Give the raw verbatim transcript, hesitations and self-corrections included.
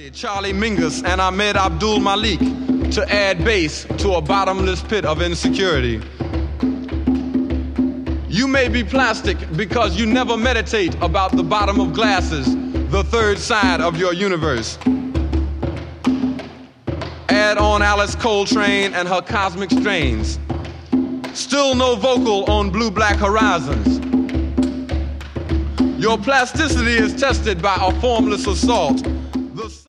Charlie Mingus and Ahmed Abdul Malik to add bass to a bottomless pit of insecurity. You may be plastic because you never meditate about the bottom of glasses, the third side of your universe. Add on Alice Coltrane and her cosmic strains. Still no vocal on Blue-Black Horizons. Your plasticity is tested by a formless assault